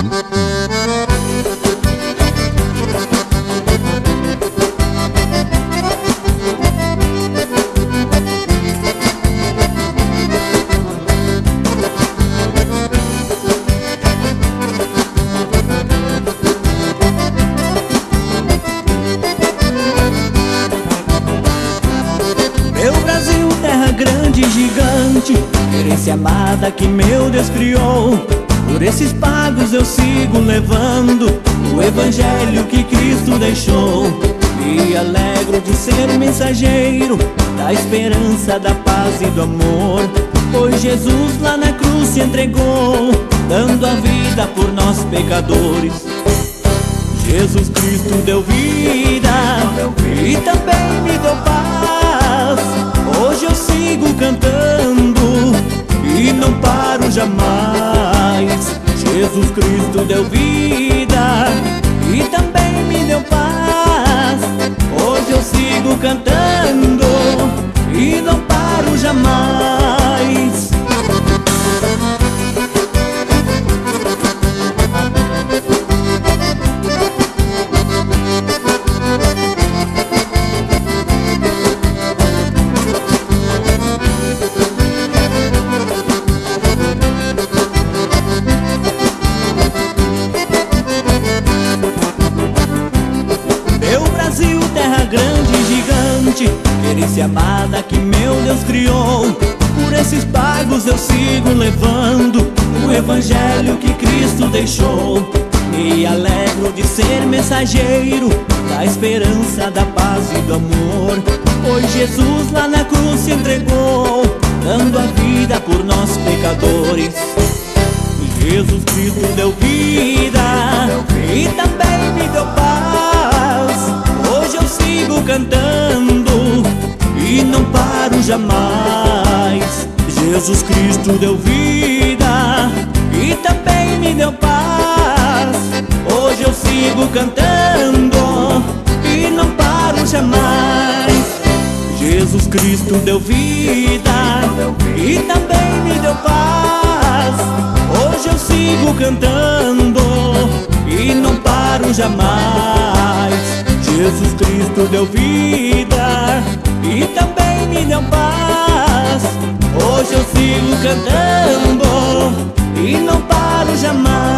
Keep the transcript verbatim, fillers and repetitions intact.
Grande, gigante, querência amada que meu Deus criou. Por esses pagos eu sigo levando o evangelho que Cristo deixou. Me alegro de ser mensageiro da esperança, da paz e do amor, pois Jesus lá na cruz se entregou, dando a vida por nós pecadores. Jesus Cristo deu vida e também me deu paz. Hoje eu sigo cantando e não paro jamais. Jesus Cristo deu vida e também me deu paz. Hoje eu sigo cantando e não paro jamais. Terra grande, gigante, querência amada que meu Deus criou. Por esses pagos eu sigo levando o evangelho que Cristo deixou. Me alegro de ser mensageiro da esperança, da paz e do amor, pois Jesus lá na cruz se entregou, dando a vida por nós pecadores. Jesus Cristo deu vida e também me deu paz. Hoje eu sigo cantando e não paro jamais. Jesus Cristo deu vida e também me deu paz. Hoje eu sigo cantando e não paro jamais. Jesus Cristo deu vida e também me deu paz. Hoje eu sigo cantando e não paro jamais. Jesus Cristo deu vida e também me deu paz. Hoje eu sigo cantando e não paro jamais.